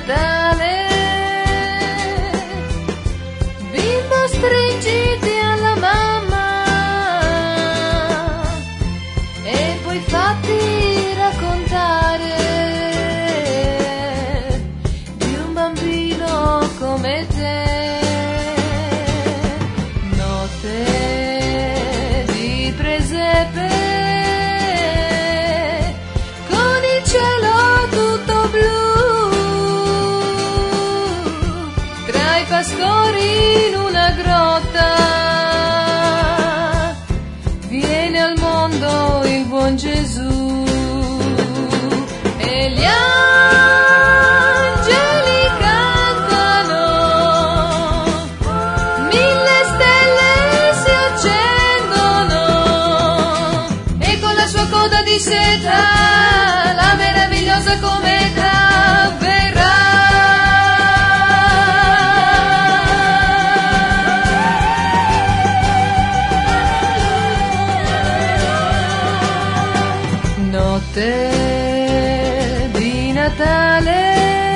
Natale, bimbo stringiti alla mamma e poi fatti raccontare di un bambino come te. Notte di presepe con il cielo tutto blu, tra i pastori in una grotta viene al mondo il buon Gesù e gli angeli cantano, mille stelle si accendono e con la sua coda di seta la meravigliosa cometa verrà. Notte di Natale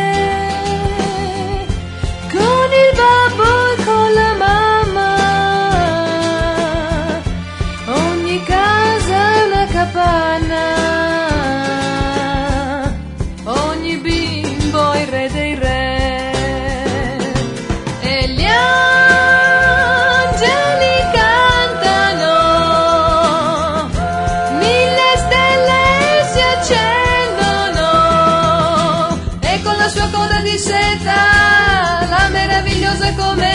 con il babbo e con la mamma, ogni casa è una capanna, ogni bimbo il re dei re e gli angeli cantano, mille stelle si accendono e con la sua coda di seta la meravigliosa come